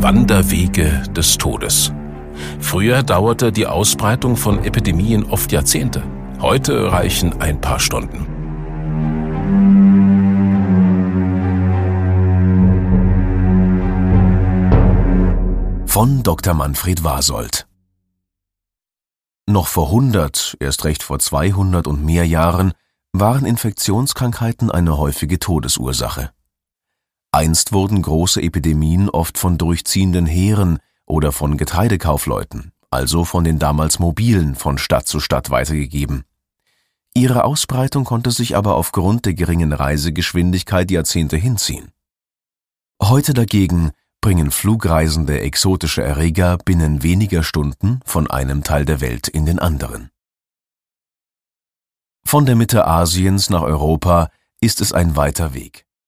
Wanderwege des Todes. Früher dauerte die Ausbreitung von Epidemien oft Jahrzehnte. Heute reichen ein paar Stunden. Von Dr. Manfred Wasold. Noch vor 100, erst recht vor 200 und mehr Jahren waren Infektionskrankheiten eine häufige Todesursache. Einst wurden große Epidemien oft von durchziehenden Heeren oder von Getreidekaufleuten, also von den damals Mobilen, von Stadt zu Stadt weitergegeben. Ihre Ausbreitung konnte sich aber aufgrund der geringen Reisegeschwindigkeit Jahrzehnte hinziehen. Heute dagegen bringen Flugreisende exotische Erreger binnen weniger Stunden von einem Teil der Welt in den anderen. Von der Mitte Asiens nach Europa ist es ein weiter Weg.